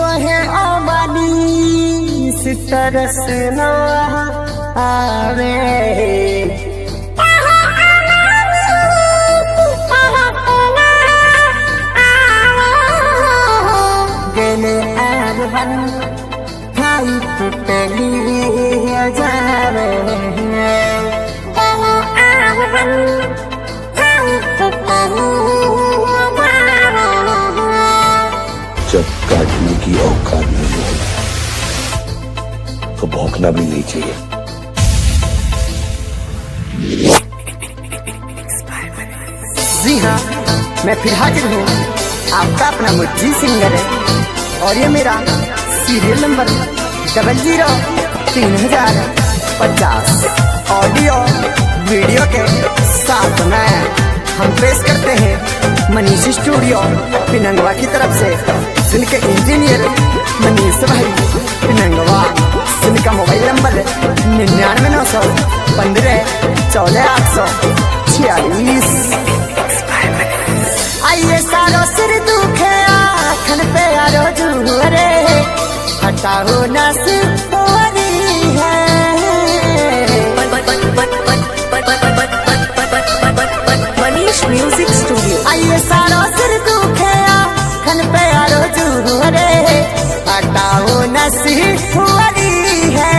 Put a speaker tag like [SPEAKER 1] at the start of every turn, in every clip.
[SPEAKER 1] है आबादी से तरसना आवे। गले आरवन खाई पहली जावे।
[SPEAKER 2] जब काटने की औकात नहीं हो तो भौंकना भी नहीं चाहिए।
[SPEAKER 1] जी हाँ, मैं फिर हाजिर हूँ, आपका अपना मुज्जी सिंगर है और ये मेरा सीरियल नंबर 003050 ऑडियो वीडियो के साथ में हम पेश करते हैं मनीष स्टूडियो पिनंगवा की तरफ से। जिनके इंजीनियर मनीष भाई पिनंगवा, जिनका मोबाइल नंबर 9991514846। आइए सारो सिर दुखे आखन पे आरो जुहरे, हटाओ ना सिर्फरी है।
[SPEAKER 3] Manish music studio.
[SPEAKER 1] आइए सारो सिर दुखे आखन पे आरो जुहरे, हटाओ ना सिर्फरी है।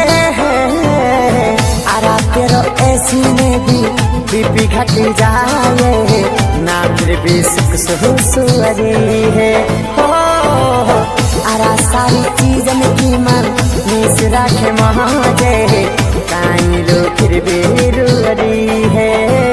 [SPEAKER 1] आरा तेरो ऐसी में भी बीपी घट जाए ना, फिर भी सुख सुहरी है। आरा सारी चीजन की मन मिस रखे महाजे, काई लो फिर भी रुअरी है।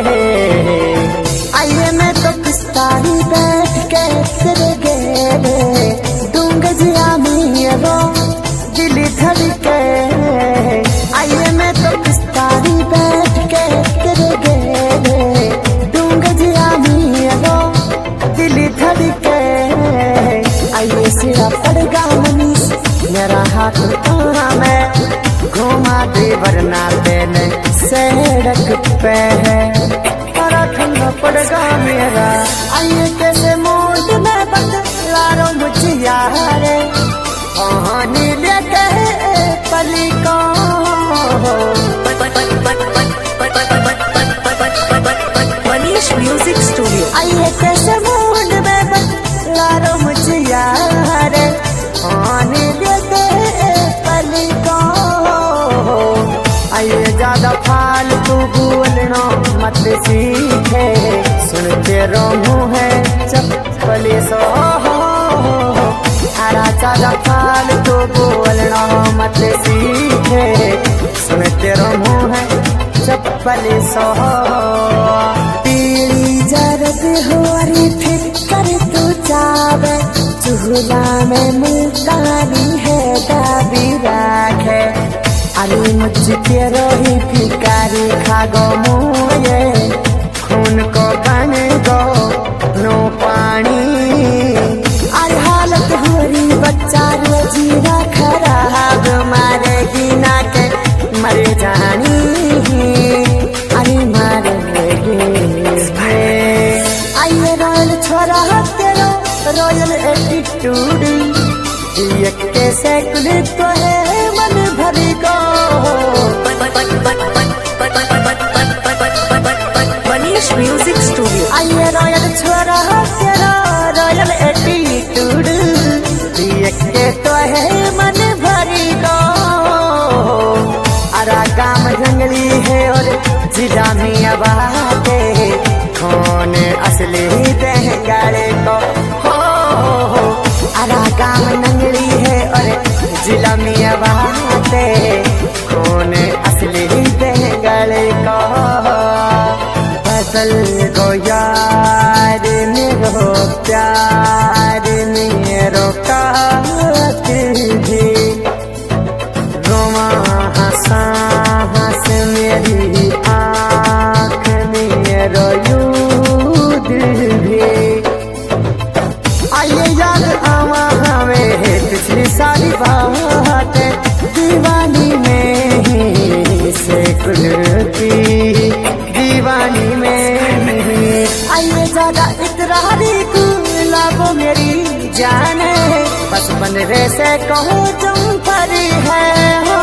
[SPEAKER 1] आइए मैं तो पिस्तारी बैठ के तेरे गेले दूंग जिया मेरो दिल धड़के। आइए मैं तो पिस्तारी बैठ के तेरे गेले दूंग जिया मेरो दिल धड़के। आइए सिरा पड़गा मनीष मेरा हाथ में घुमा दे, वरना देने सड़क पे है ठंडा पड़गा मेरा। आइए कैसे मूड में बदला रो मुझे यारे, कहानी लेके पली को।
[SPEAKER 3] Manish music studio.
[SPEAKER 1] आइए कैसे मूड में बदला रो मुझे यारे, कहानी लेके पली को। आइए ज्यादा फालतू बोलना मत सीखे, सुनते रहूं है चप्पली सो। आरा ज्यादा फालतू बोलना मत सीखे, सुनते रहूं है चप्पली सो। पीली जरद हो रही फिर कर तू जावे, चूल्हा में मुल्तानी है दाबी राखे। अरे मुझे तेरो ही फिकारी खागो मुझे, खून को बने गो नो पानी। अरे हालत हो रही बच्चा रोजीरा खराब, मारेगी ना के मर जानी। अरे मारेगी। आइए रॉयल छोरा तेरो रॉयल एटीट्यूड, एक कैसे कुल तो है मन भरी को।
[SPEAKER 3] Manish music studio.
[SPEAKER 1] आइए रॉयल छोरा तेरा रॉयल एटीट्यूड, एक के तो है मन भरी को। अरा गाँव जंगली है और जिला में आबादे, कौन असली देंगाड़े को। अरा गाँव नंगली है और जिला में आबादे, कौन असली देंगाड़े को। बदल गो यार मेरो प्यार मेरो कातिल भी, रोमा हंसा हंस मेरी आँख मेरो यूद भी। आइए याद आवा हमें पिछली सारी बातें, दीवानी में ही से कुलती दीवानी में। आइए ज्यादा इतरारी गुलाबो मेरी जाने, बस बचपन रे से कहूँ तुम परी है हो।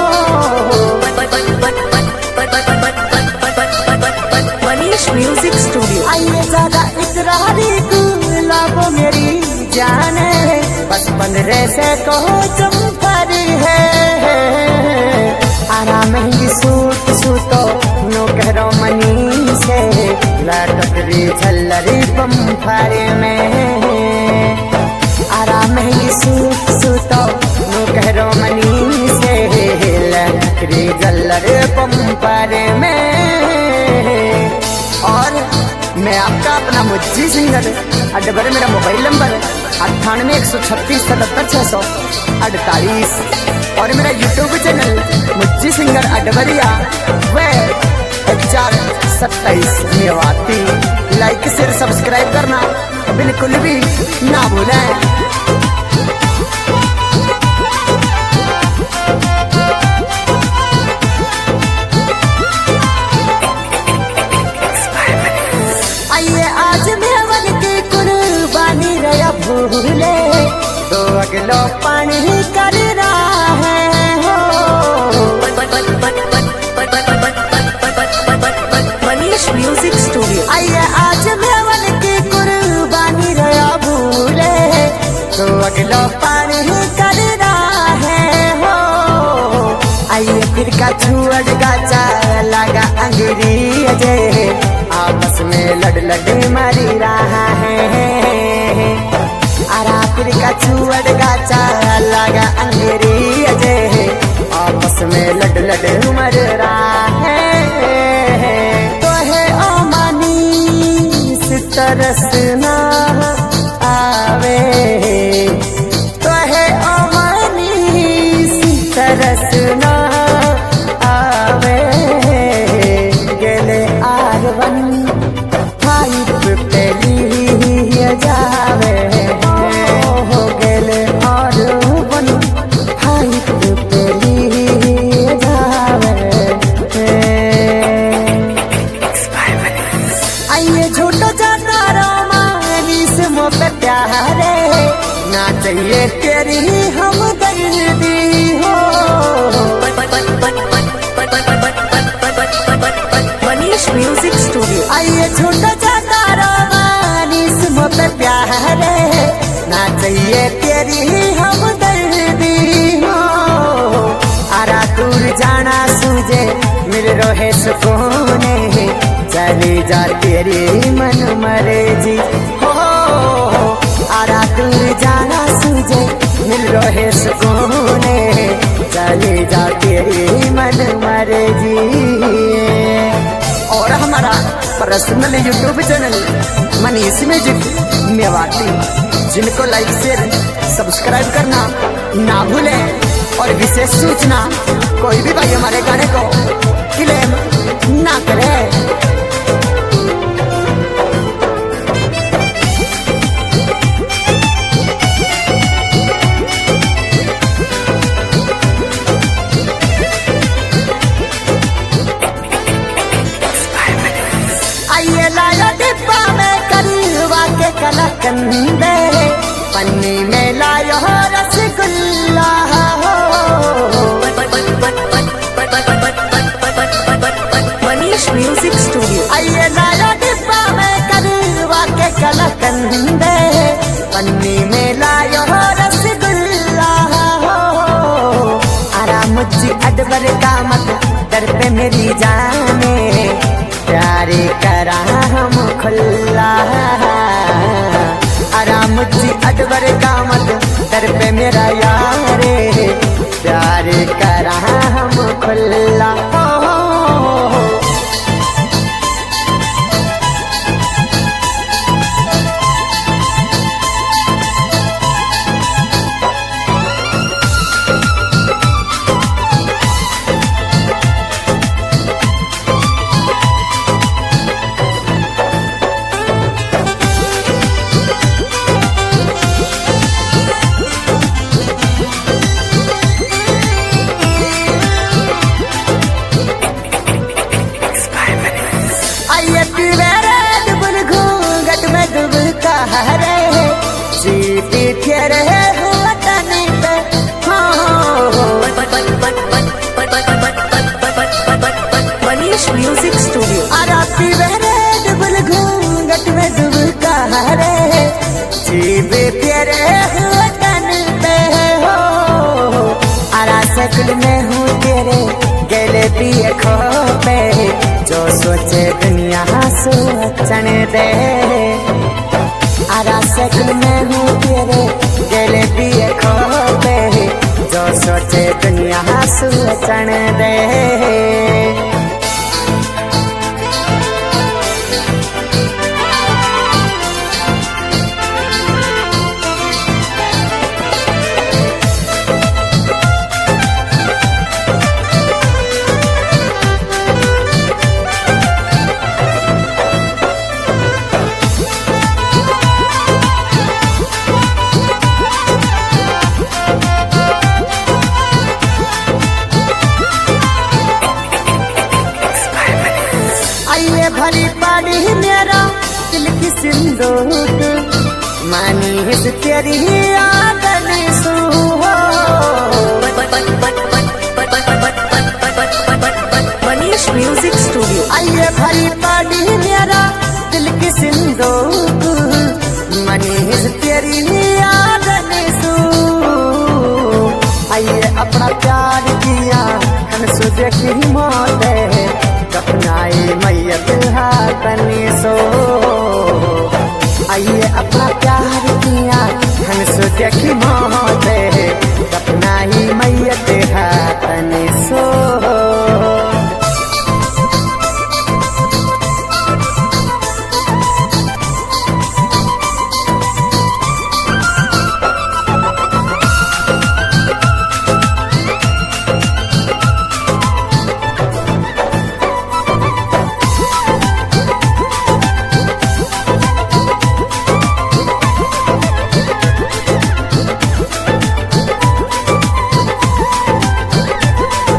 [SPEAKER 3] Manish music studio.
[SPEAKER 1] आइए ज्यादा इकरारी गुलाबो मेरी जाने, बचपन रे से कहो तुम परी है। आराम महंगी सूट सूतो नो करो मनी से, लटकरी झल्लरी बम्फारे में। आराम महंगी सूट सूतो नो करो मनी से, लटकरी झल्लरी बम्फारे में। और मैं आपका अपना मुज्जी सिंगर अडबर, मेरा मोबाइल नंबर 9816377648, और मेरा YouTube channel Mujji singer Adbariya व 427 मेवाती। लाइक शेयर सब्सक्राइब करना बिल्कुल भी ना भूलें। भूले तो अगलो पानी कर रहा है हो।
[SPEAKER 3] Manish music studio.
[SPEAKER 1] आइए आज मेवन की कुर्बानी रहा भूले तो अगलो पानी कर रहा है हो। आइए फिर का छुअड़ गाचा लगा अंगूरी अजय, आपस में लड़ मारी रहा है। आरापिर का छुअड़ गाचा लगा अंगेरी अजय, आपस में लड़ मर रहा है। तो है ओ मनीष तरसना आवे, तो है ओ मनीष तरसना आवे। गेले आरवन फाइव पहली जावे, ना चाहिए तेरी हम दर्दी हो।
[SPEAKER 3] Manish music studio.
[SPEAKER 1] आइए छोटा जाता रोमानिस पे प्यार, ना चाहिए तेरी हम दर्दी हो। आरा दूर जाना सूझे मिल रहे सुकून, चली जा तेरी मन मर्जी हो। आरा दूर जाना सूझे मिल रहे सुकून, चली जा तेरी मन मर्जी। और हमारा personal YouTube channel Manish music Mewati, जिनको लाइक शेयर सब्सक्राइब करना ना भूलें। और विशेष सूचना, कोई भी भाई हमारे गाने को क्लेम ना करे। आइए लाया डिब्बा में करीवा के कलाकंदे, पन्नी में लायो रसगुल्ला हो।
[SPEAKER 3] Manish music studio.
[SPEAKER 1] आइए लाया डिब्बा में करीवा के कलाकंदे, पन्नी में लायो रसगुल्ला हो। आराम मुझी अडबर का मत दर पे मेरी जाने, प्यारे करा हम खुल्ला। आराम जी अडबर का मत दर पे मेरा यारे, प्यारे करा हम खुल्ला। सीपी फिर है वतन तेरे वतन पे हो, आरा सकल में हूँ तेरे गले पिए खो पे, जो सोचे दुनिया सोचन दे। आरा सकल में हूँ तेरे गले पिए खो पे, जो सोचे दुनिया सोचन दे। आइए भरी पानी मेरा दिल की सिंदूर, मानी है तेरी आदत सू हो।
[SPEAKER 3] Manish music studio.
[SPEAKER 1] आइए भरी पानी मेरा दिल की सिंदूर, मानी है तेरी आदत सू। आइए अपना प्यार किया हंसो देखी मौत है, अपनाई मैयत हाथनी सो। आइए अपना प्यार किया हंसो देखी मौत